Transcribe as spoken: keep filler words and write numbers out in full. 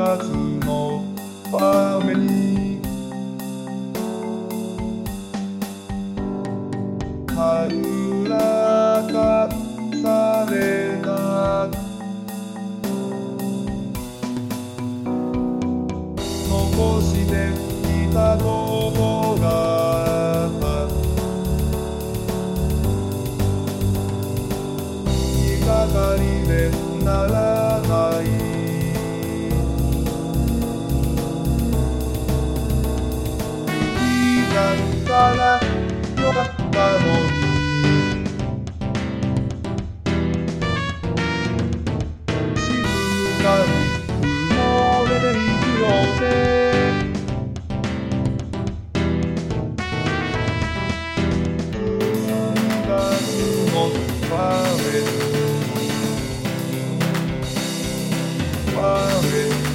つのためにはぐらかされた残してきたことがあった言いがかりでならないだったらよかったのに静かに埋もれていくよね数月のパーフェクトパーフェクト